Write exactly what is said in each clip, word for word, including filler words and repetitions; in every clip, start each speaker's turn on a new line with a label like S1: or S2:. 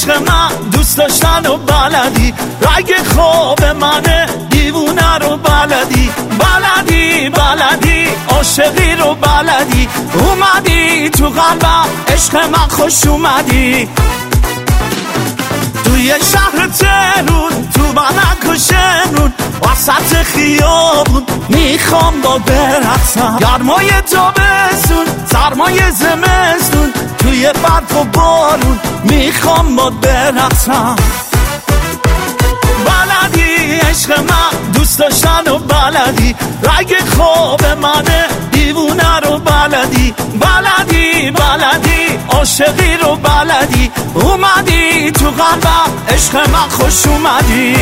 S1: عشق من دوست داشتن و بلدی، رگ خواب منه دیوونه رو بلدی، بلدی بلدی عاشقی رو بلدی، اومدی تو قلبم عشق من خوش اومدی. توی شهر تهرون تو بنک و شمرون وسط خیابون میخوام با برقصم، گرمای تابستون سرمای زمستون توی برف و بارون میخوام با برقصم. بلدی عشق من دوست داشتن و بلدی، رگ خواب منه دیوونه رو بلدی، بلدی بلدی عاشقی رو بلدی، اومدی تو قلبم عشق من خوش اومدی.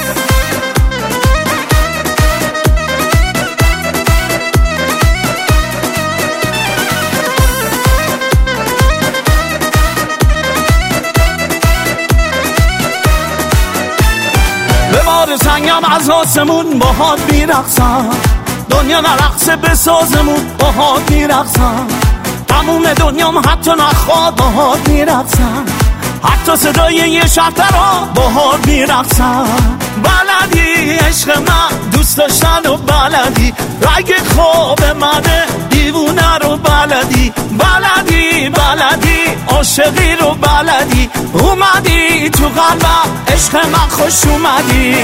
S1: به بار سنگم از آسمون باهات میرقصم، دنیا نرقصه به سازمون باهات میرقصم، تموم دنیام حتی نخواد باهات میرقصم، حتی صدای یه شرطرها باهات میرقصم. بلدی عشق من دوست داشتن و بلدی، رگ خواب منه دیوونه رو بلدی، بلدی بلدی عاشقی رو بلدی، اومدی تو قلبم عشق من خوش اومدی.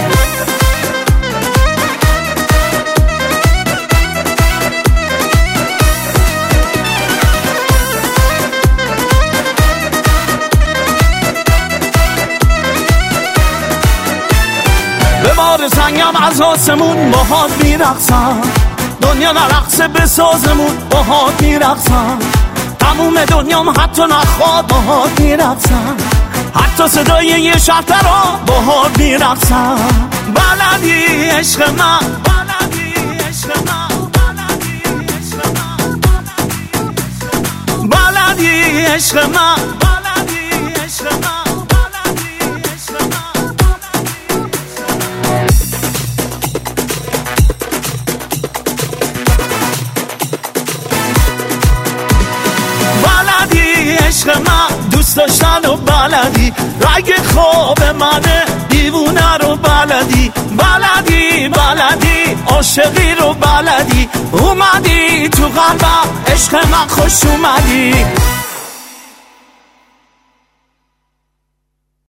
S1: به بار سنگم از آسمون باهات میرقصم، دنیا نرقصه به سازمون باهات میرقصم، تموم دنیام حتی نخواد باهات میرقصم، حتی صدای یه شرطرها باهات میرقصم. بلدی عشق من، بلدی عشق من، بلدی عشق من، بلدی عشق من. عشق من دوست داشتن و بلدی، رگ خواب منه دیوونه رو بلدی، بلدی بلدی عاشقی رو بلدی، اومدی تو قلبم عشق من خوش اومدی.